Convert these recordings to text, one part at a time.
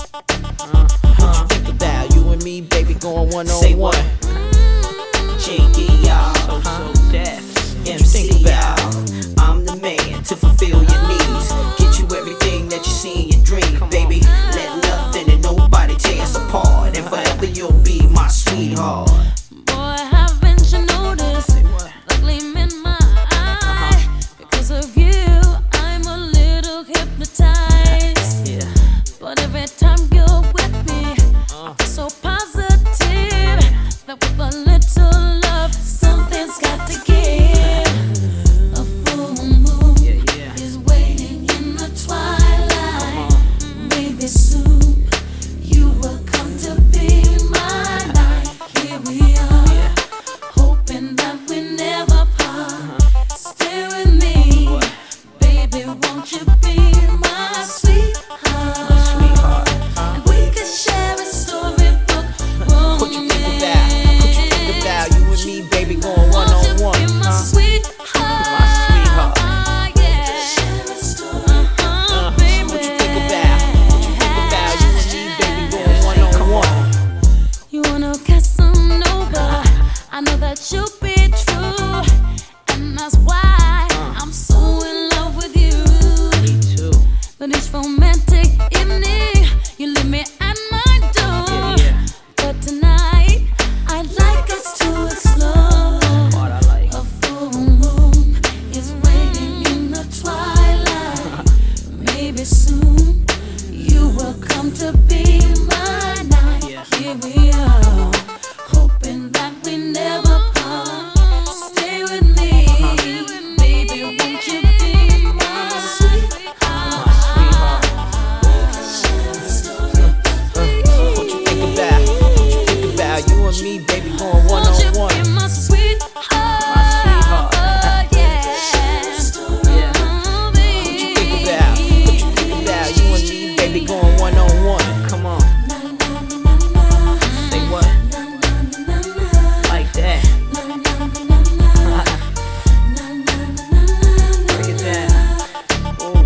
What you think about you and me, baby, going one on Say one? what? JD, y'all. So deaf. MC, y'all. I'm the man to fulfill your needs. Get you everything that you see in your dream, baby. Let nothing and nobody tear us apart. And forever you'll be my sweetheart. Boy, haven't you noticed the gleam in my eye? Because of you, I'm a little hypnotized. Yeah. But every time you're with me, I feel so positive that with a little love, something's got to give. A full moon is waiting in the twilight. Maybe soon you will come to be my night. Here we are, hoping that we never part. Stay with me, baby, won't you be my sweetheart? And we could share a storybook romance. What you think about? What you think about you and me, baby, going one on one? Won't you be my sweetheart? My sweetheart. Yeah. Baby. What you think about? What you think about you and me, baby, going one on one? You wanna Casanova? I know that you'll be true, and that's why I'm so in love with you. Me too. But it's romantic evening, you leave me at my door. But tonight, I'd like us to explore. What I like. A full moon is waiting in the twilight. Maybe soon you will come to be my night. Here we are, hoping that we never part. Stay with me, baby, won't you be my sweetheart? What you think about? What you think about you and me, baby, going one Won't you on one? be my sweetheart? Yeah. What you think about? What you think about you and me, baby, going one on one? Come on. Say what? Like that. Break it down. Ooh.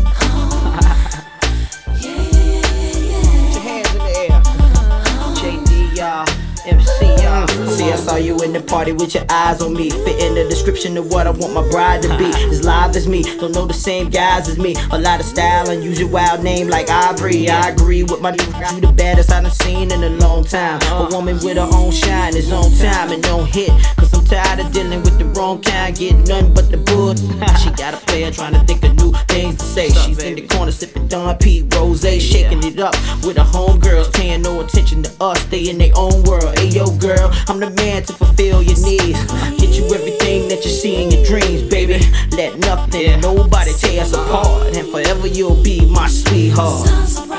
Put your hands in the air. JD, y'all. MC, y'all. See, I saw you in the party with your eyes on me. Fit in the description of what I want my bride to be. As live as me, don't know the same guys as me. A lot of style, unusual wild name like Ivory. I agree with my nigga, you the baddest I done seen in a long time. A woman with her own shine, is on time and don't hit. Cause I'm tired of dealing with the wrong kind, getting nothing but the bull. She got a player trying to think of new things to say. She's in the corner sipping Don P. Rose, shaking it up with her homegirls, paying no attention to us. They in their own world. Hey yo, girl, I'm the man to fulfill your needs. Get you everything that you see in your dreams, baby. Let nothing and nobody tear us apart. And forever you'll be my sweetheart.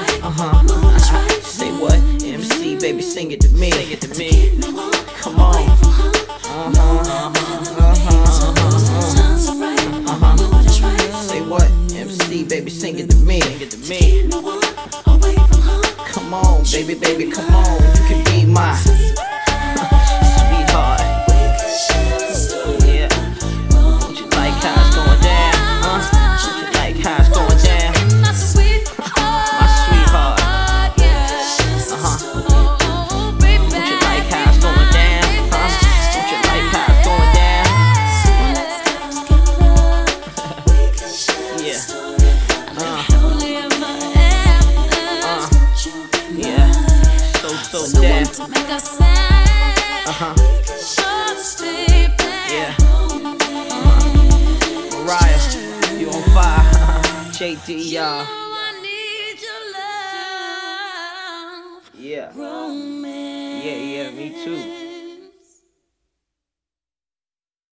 Say what? MC, baby, sing it to me. Sing it to me. Come on. Say what? MC, baby, sing it to me. Sing it to me. Come on, baby, baby, come on. You can be my sweetheart. Yeah. Would you like how it's going down? Would you like how it's going down? My sweetheart. Would you like how it's going down? Would you like how it's going down? Yeah. Yeah. So deaf. Yeah. Mariah, you on fire. JD, y'all. Yeah. Yeah, me too.